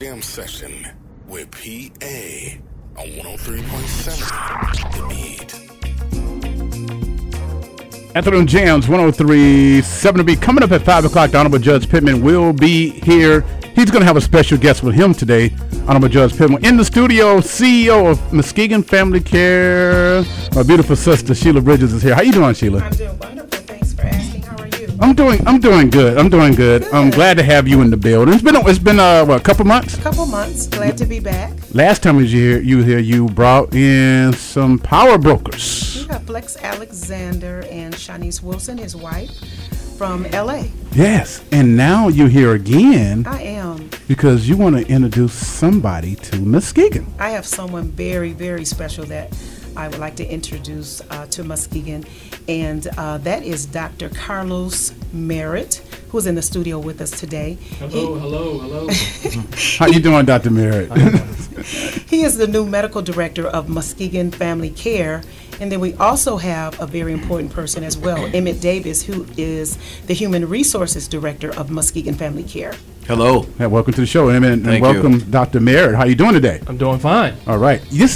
Jam Session with PA on 103.7 The Beat. Afternoon Jams, 103.7 The Beat. Coming up at 5 o'clock, the Honorable Judge Pittman will be here. He's going to have a special guest with him today, Honorable Judge Pittman. In the studio, CEO of Muskegon Family Care, my beautiful sister, Sheila Bridges, is here. How you doing, Sheila? I'm doing wonderful. Thanks for asking. How are you? I'm doing good. I'm glad to have you in the building. It's been a couple months? A couple months. Glad to be back. Last time you brought in some power brokers. We got Flex Alexander and Shanice Wilson, his wife, from L.A. Yes, and now you're here again. I am. Because you want to introduce somebody to Muskegon. I have someone very, very special that I would like to introduce to Muskegon, and that is Dr. Carlos Merritt, who's in the studio with us today. Hello. How you doing, Dr. Merritt? He is the new medical director of Muskegon Family Care. And then we also have a very important person as well, Emmett Davis, who is the Human Resources Director of Muskegon Family Care. Hello. Hey, welcome to the show, Emmett, and Thank welcome, you. Dr. Merritt. How you doing today? I'm doing fine. All right. He's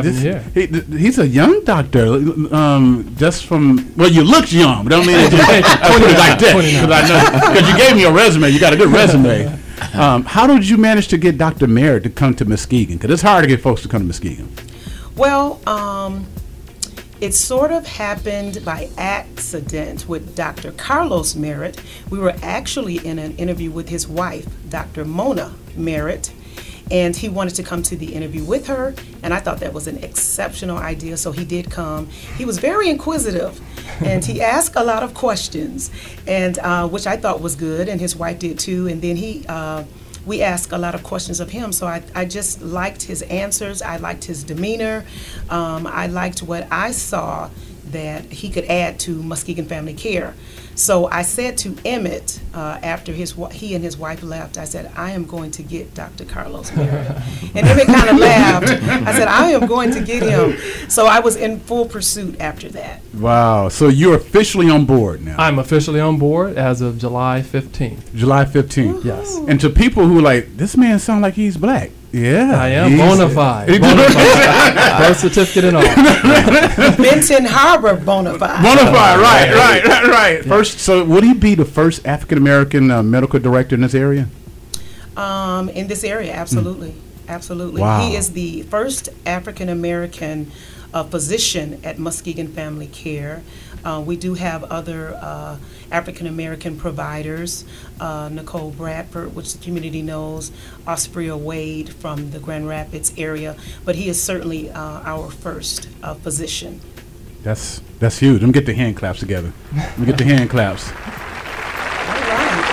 a young doctor. Just from, well, you look young, but I don't mean I put it like that because you gave me a resume. You got a good resume. How did you manage to get Dr. Merritt to come to Muskegon? Because it's hard to get folks to come to Muskegon. Well, it sort of happened by accident with Dr. Carlos Merritt. We were actually in an interview with his wife, Dr. Mona Merritt, and he wanted to come to the interview with her, and I thought that was an exceptional idea, so he did come. He was very inquisitive, and he asked a lot of questions, and which I thought was good, and his wife did too, and then we asked a lot of questions of him, so I just liked his answers. I liked his demeanor. I liked what I saw that he could add to Muskegon Family Care. So I said to Emmett, after he and his wife left, I said, I am going to get Dr. Carlos Merritt. And Emmett kind of laughed. I said, I am going to get him. So I was in full pursuit after that. Wow. So you're officially on board now. I'm officially on board as of July 15th. July 15th. Woohoo. Yes. And to people who like, this man sounds like he's black. Yeah. I am bona fide. Birth certificate and all. Benton Harbor bona fide. Bonafide, right. First, so would he be the first African American medical director in this area? In this area, absolutely. Absolutely. Wow. He is the first African American physician at Muskegon Family Care. We do have other African American providers, Nicole Bradford, which the community knows, Osprey Wade from the Grand Rapids area, but he is certainly our first physician. That's huge. Let me get the hand claps together. Let me get the hand claps. All right.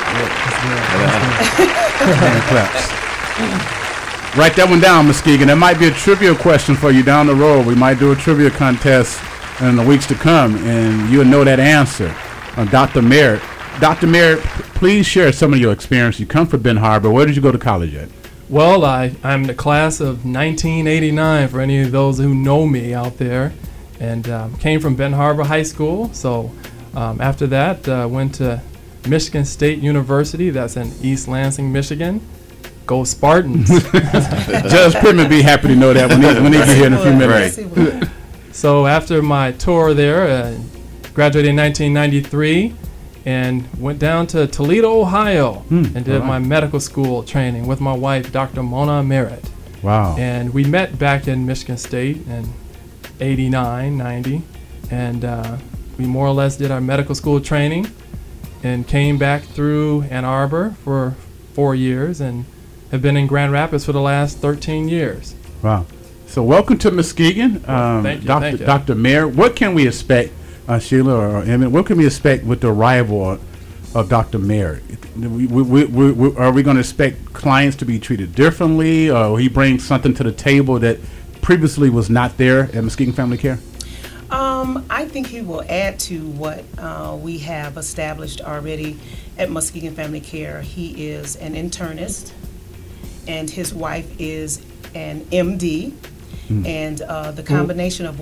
Hand claps. Write that one down, Muskegon. That might be a trivia question for you down the road. We might do a trivia contest in the weeks to come, and you'll know that answer. Dr. Merritt. Dr. Merritt, please share some of your experience. You come from Ben Harbor. Where did you go to college at? Well, I'm the class of 1989 for any of those who know me out there, and came from Ben Harbor High School. So after that, went to Michigan State University. That's in East Lansing, Michigan. Go Spartans. Judge Pittman be happy to know that when he be here in a few minutes. Right. So after my tour there, graduated in 1993 and went down to Toledo, Ohio and did my medical school training with my wife, Dr. Mona Merritt. Wow. And we met back in Michigan State in 89, 90, and we more or less did our medical school training and came back through Ann Arbor for 4 years and have been in Grand Rapids for the last 13 years. Wow. So welcome to Muskegon, Thank you. Dr. Merritt. What can we expect, Sheila or Emmett? What can we expect with the arrival of Dr. Merritt? Are we going to expect clients to be treated differently, or will he bring something to the table that previously was not there at Muskegon Family Care? I think he will add to what we have established already at Muskegon Family Care. He is an internist, and his wife is an MD, and the combination of what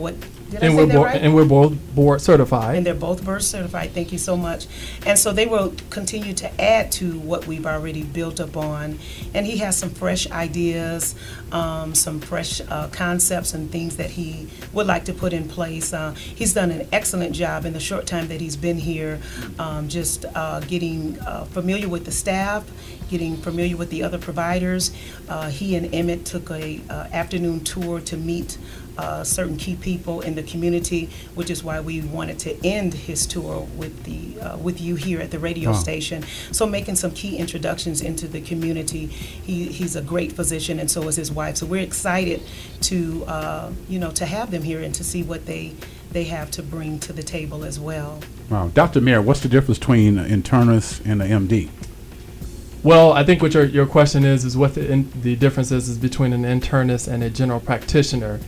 Did I say that right? And we're both board certified. And they're both board certified. Thank you so much. And so they will continue to add to what we've already built upon. And he has some fresh ideas, some fresh concepts and things that he would like to put in place. He's done an excellent job in the short time that he's been here, just getting familiar with the staff, getting familiar with the other providers. He and Emmett took a afternoon tour to meet certain key people in the community, which is why we wanted to end his tour with you here at the radio station. So making some key introductions into the community. He's a great physician, and so is his wife. So we're excited to to have them here and to see what they have to bring to the table as well. Wow, Dr. Merritt, what's the difference between an internist and an MD? Well, I think what your question is what the difference is between an internist and a general practitioner.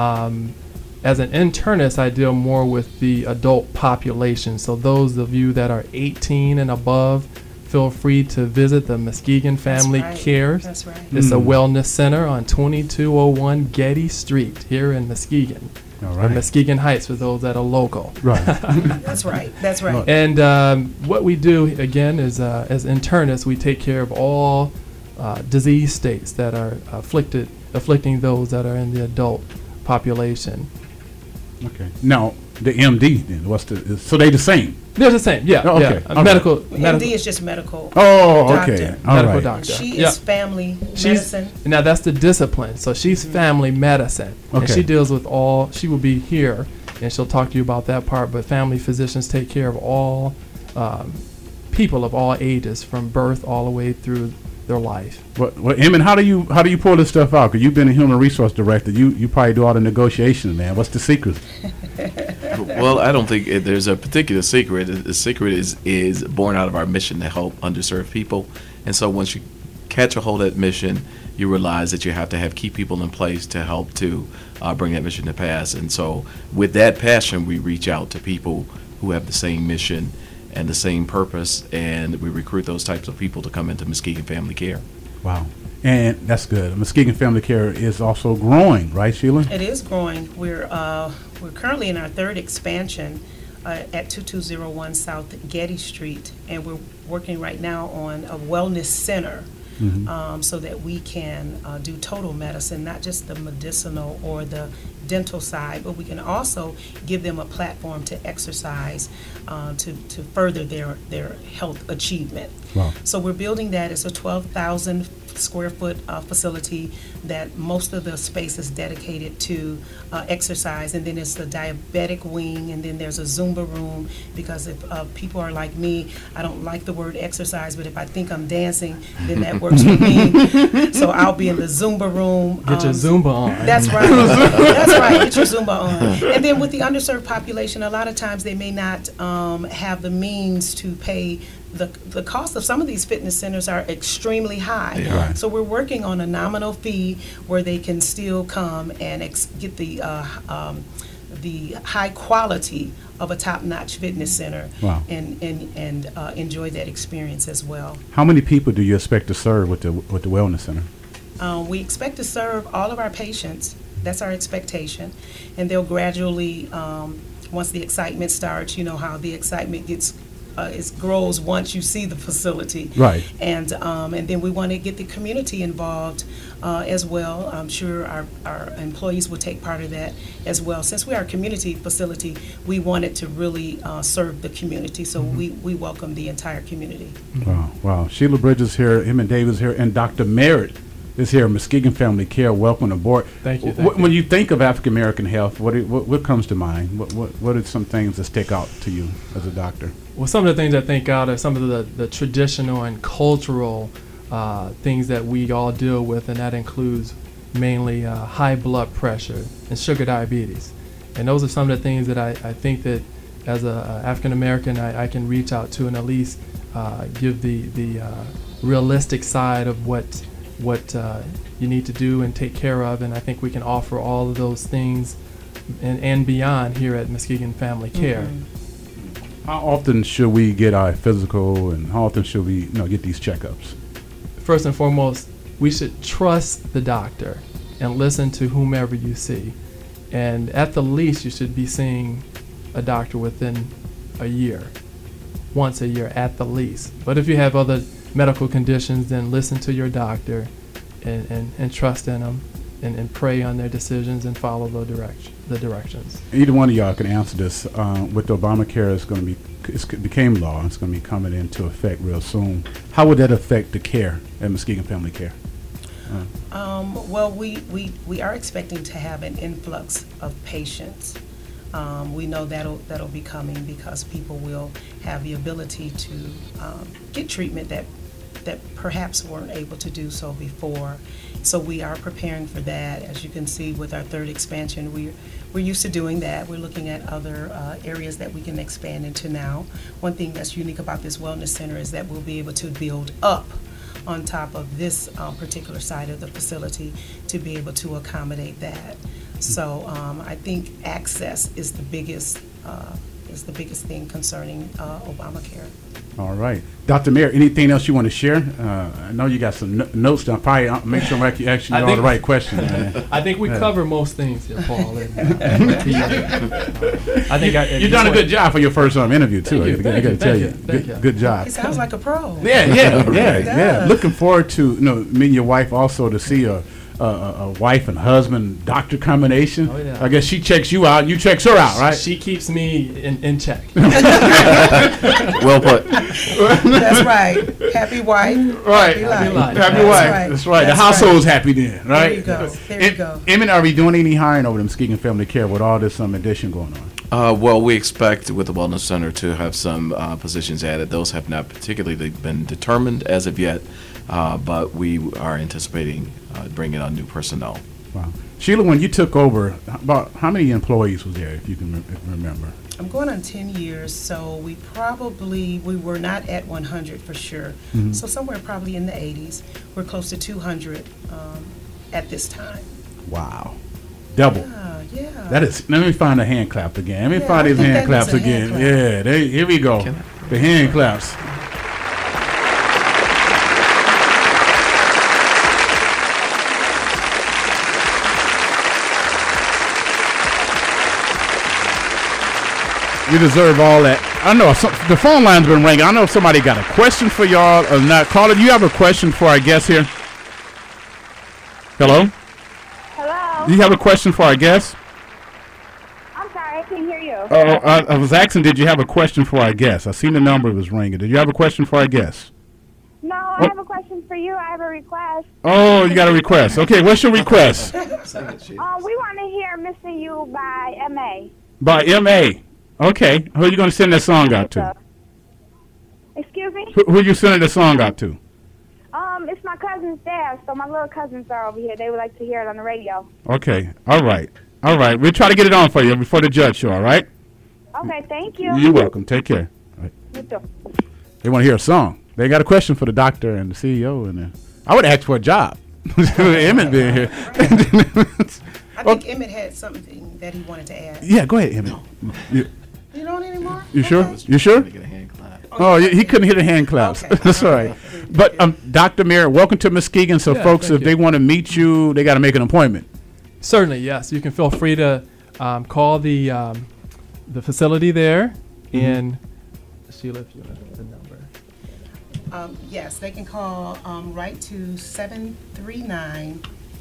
As an internist, I deal more with the adult population. So those of you that are 18 and above, feel free to visit the Muskegon Family Care. That's right. It's a wellness center on 2201 Getty Street here in Muskegon. All right. Or Muskegon Heights for those that are local. Right. That's right. That's right. And what we do, again, is as internists, we take care of all disease states that are afflicting those that are in the adult population. Okay. Now, the MD, then, so they the same? They're the same, yeah. Oh, okay. Yeah. Medical. MD is just medical. Oh, doctor. okay. All Medical right. doctor. She is family medicine. Now, that's the discipline. So she's family medicine. And Okay. she deals with all, she will be here, and she'll talk to you about that part, but family physicians take care of all people of all ages, from birth all the way through their life. Well, Emmett, how do you pull this stuff out? Because you've been a human resource director. You probably do all the negotiations, man. What's the secret? Well, I don't think there's a particular secret. The secret is born out of our mission to help underserved people. And so once you catch a hold of that mission, you realize that you have to have key people in place to help to bring that mission to pass. And so with that passion, we reach out to people who have the same mission and the same purpose, and we recruit those types of people to come into Muskegon Family Care. Wow. And that's good. Muskegon Family Care is also growing, right, Sheila? It is growing. We're currently in our third expansion at 2201 South Getty Street, and we're working right now on a wellness center. So that we can do total medicine, not just the medicinal or the dental side, but we can also give them a platform to exercise to further their health achievement. Wow. So we're building that. It's a 12,000 square foot facility that most of the space is dedicated to exercise, and then it's the diabetic wing, and then there's a Zumba room, because if people are like me, I don't like the word exercise, but if I think I'm dancing, then that works for me. So I'll be in the Zumba room. Get your Zumba on. That's right. That's right. Get your Zumba on. And then with the underserved population, a lot of times they may not have the means to pay. The cost of some of these fitness centers are extremely high. Yeah. So we're working on a nominal fee where they can still come and get the high quality of a top-notch fitness center. Wow. and enjoy that experience as well. How many people do you expect to serve with the Wellness Center? We expect to serve all of our patients. That's our expectation. And they'll gradually, once the excitement starts, you know how the excitement it grows once you see the facility. Right. And then we want to get the community involved as well. I'm sure our employees will take part of that as well. Since we are a community facility, we wanted to really serve the community, so we welcome the entire community. Wow. Sheila Bridges here, Emmett Davis here, and Dr. Merritt is here, Muskegon Family Care. Welcome aboard. Thank you. When you think of African American health, what comes to mind? What are some things that stick out to you as a doctor? Well, some of the things I think out are some of the traditional and cultural things that we all deal with, and that includes mainly high blood pressure and sugar diabetes. And those are some of the things that I think that as a African American I can reach out to and at least give the realistic side of what you need to do and take care of, and I think we can offer all of those things and beyond here at Muskegon Family Care. How often should we get our physical, and how often should we get these checkups? First and foremost, we should trust the doctor and listen to whomever you see. And at the least, you should be seeing a doctor within a year, once a year at the least. But if you have other medical conditions, then listen to your doctor and trust in them and pray on their decisions and follow the directions. Either one of y'all can answer this. With Obamacare, it became law. It's going to be coming into effect real soon. How would that affect the care at Muskegon Family Care? Well, we are expecting to have an influx of patients. We know that'll be coming because people will have the ability to get treatment that perhaps weren't able to do so before. So we are preparing for that. As you can see with our third expansion, we're used to doing that. We're looking at other areas that we can expand into now. One thing that's unique about this wellness center is that we'll be able to build up on top of this particular side of the facility to be able to accommodate that. So I think access is the biggest thing concerning Obamacare. All right. Dr. Mayer, anything else you want to share? I know you got some notes down. Probably make sure I'm asking you all the right questions. I think we cover most things here, Paul. I think you've done a good job for your first interview, too. I got to tell you. Good job. He sounds like a pro. Yeah. Looking forward to meeting your wife also to see a wife and husband doctor combination. Oh, yeah. I guess she checks you out, you checks her out, right? She keeps me in check. Well put. That's right. Happy wife. Right. Happy life. Happy wife. That's right. The household's happy then, right? There you go. Emmett, are we doing any hiring over at Muskegon Family Care with all this addition going on? Well, we expect with the Wellness Center to have some positions added. Those have not particularly been determined as of yet, but we are anticipating bringing on new personnel. Wow. Sheila, when you took over, about how many employees was there, if you can remember? I'm going on 10 years, so we were not at 100 for sure. Mm-hmm. So somewhere probably in the 80s. We're close to 200 at this time. Wow. Double. Yeah. That is, let me find the hand clap again. Let me find these I think hand that claps needs a again. hand clap. Yeah, here we go. The hand claps. You deserve all that. I know the phone line's been ringing. I know if somebody got a question for y'all or not. Caller, do you have a question for our guest here? Hello? Hello? Do you have a question for our guest? I'm sorry, I can't hear you. I was asking, did you have a question for our guest? I seen the number was ringing. Did you have a question for our guest? No, I have a question for you. I have a request. Oh, you got a request. Okay, what's your request? We want to hear Missing You by M.A. By M.A. Okay, who are you going to send that song out to? Excuse me? Who are you sending the song out to? It's my cousin's dad, so my little cousins are over here. They would like to hear it on the radio. Okay, all right. We'll try to get it on for you before the judge show, all right? Okay, thank you. You're welcome. Take care. All right. You too. They want to hear a song. They got a question for the doctor and the CEO, and I would ask for a job. Emmett being here. I think Emmett had something that he wanted to add. Yeah, go ahead, Emmett. You don't anymore? You sure? Okay. You sure? Get a hand clap. Oh, he couldn't hear the hand claps. Okay. That's all right. But Dr. Mayer, welcome to Muskegon. So, Yeah, folks, thank if they want to meet you, they got to make an appointment. Certainly, yes. You can feel free to call the facility there in Sheila, if you want the number. Yes, they can call right to 739-9.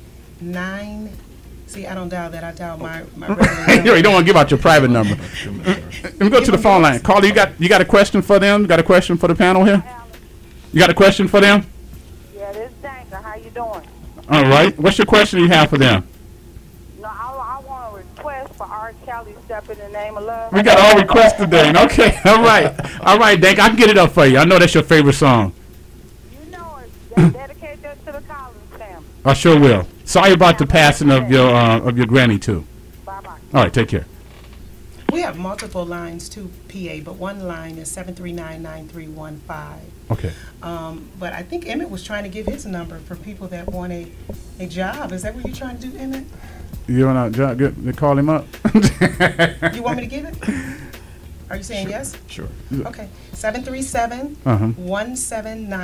See, I don't dial that. I dial my regular number. You don't want to give out your private number. Let me go to the phone line. Caller, you got a question for them? Got a question for the panel here? You got a question for them? Yeah, this is Danka. How you doing? All right. What's your question you have for them? No, I want a request for R. Kelly, Step in the Name of Love. We got all requests today. Okay. All right, Dank. I can get it up for you. I know that's your favorite song. You know it. Dedicate that to the Collins family. I sure will. Sorry about the passing of your granny too. Bye-bye. All right, take care. We have multiple lines to PA, but one line is 739-9315. Okay. But I think Emmett was trying to give his number for people that want a job. Is that what you're trying to do, Emmett? You want to call him up? You want me to give it? Are you saying yes? Sure. Okay.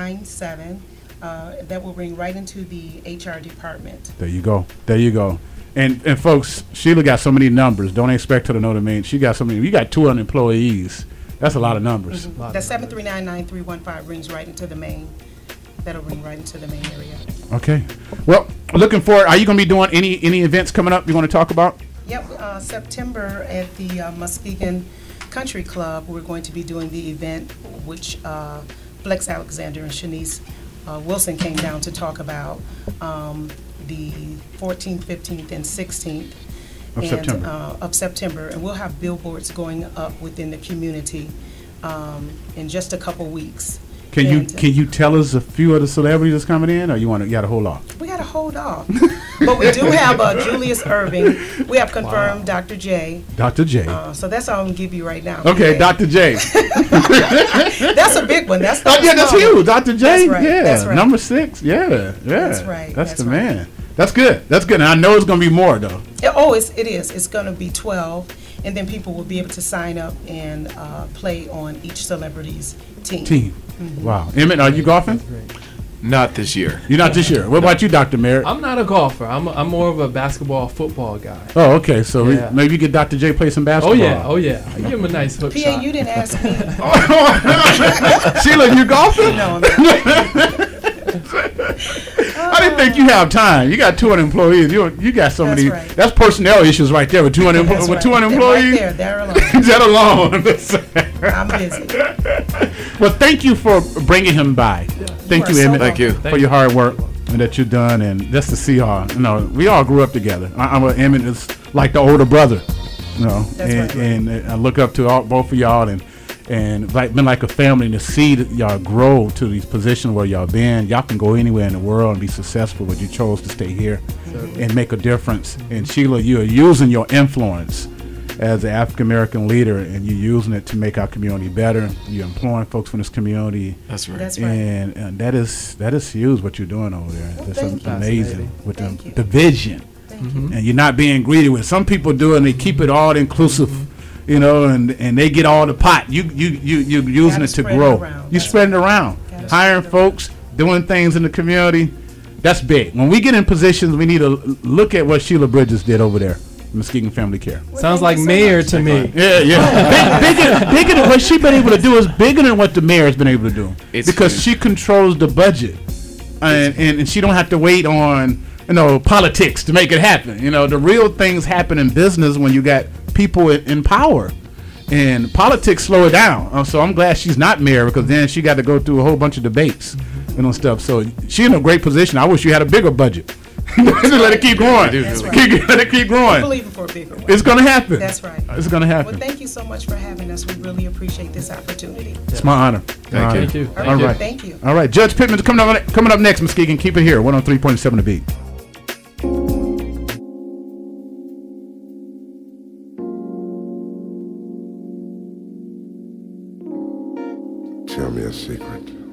737-1797. That will ring right into the HR department. There you go. And folks, Sheila got so many numbers. Don't expect her to know the main. She got so many. You got 200 employees. That's a lot of numbers. The 739-9315 rings right into the main. That'll ring right into the main area. Okay. Well, looking forward. Are you going to be doing any events coming up you want to talk about? Yep, September at the Muskegon Country Club, we're going to be doing the event which Flex Alexander and Shanice Wilson came down to talk about the 14th, 15th, and 16th of September. And we'll have billboards going up within the community in just a couple weeks. Can you tell us a few of the celebrities that's coming in, or you got to hold off? We got to hold off. But we do have Julius Irving. We have confirmed Dr. J. Dr. J. So that's all I'm going to give you right now. Okay, PA. Dr. J. That's a big one. That's yeah, that's huge. Dr. J. That's right. Yeah, That's right. number 6. Yeah, yeah. That's right. That's the right. man. That's good. That's good. And I know it's going to be more though. It is. It's going to be 12, and then people will be able to sign up and play on each celebrity's team. Mm-hmm. Wow. Emmett, are you golfing? Not this year. You're not this year. What about you, Dr. Merritt? I'm not a golfer. I'm more of a basketball, football guy. Oh, okay. So Yeah. maybe you get Dr. J play some basketball. Oh yeah. I give him a nice hook PA, shot. you didn't ask me. Sheila, you golfing? No, I didn't think you have time. You got 200 employees. You got so That's many. right. That's personnel issues right there with 200 That's with right. 200 They're employees. right there. They're alone. That alone. I'm busy. Well, thank you for bringing him by. Thank You you, are so Emmett, Thank you. for your hard work and that you've done, and just to see y'all. We all grew up together. Emmett is like the older brother, That's right. and I look up to both of y'all, and been like a family. To see that y'all grow to these positions where y'all been, y'all can go anywhere in the world and be successful, but you chose to stay here and make a difference. And Sheila, you are using your influence as an African American leader, and you're using it to make our community better. You're employing folks from this community. That's right. That's right. And that is huge what you're doing over there. Well, That's thank you. amazing with Thank you. the vision. Thank you. And you're not being greedy with. Some people do, and they keep it all inclusive, and they get all the pot. You using Gotta it to spread it grow. around. You That's spreading it around, Gotta hiring spread it around. folks, doing things in the community. That's big. When we get in positions, we need to look at what Sheila Bridges did over there, Muskegon Family Care. Well, Sounds thank like you so mayor much. to me. Yeah. Bigger than what she's been able to do is bigger than what the mayor's been able to do. It's because huge. she controls the budget, and she don't have to wait on politics to make it happen. The real things happen in business when you got people in power, and politics slow it down. So I'm glad she's not mayor, because then she got to go through a whole bunch of debates and stuff. So she's in a great position. I wish you had a bigger budget. Let it keep growing. That's right. Let it keep We're growing. believing for a bigger one. It's gonna happen. That's right. It's gonna happen. Well, thank you so much for having us. We really appreciate this opportunity. It's my honor. Thank you. Thank you. All right. Thank you. All right. Judge Pittman's coming up next, Muskegon. Keep it here. 103.7 The Beat. Tell me a secret.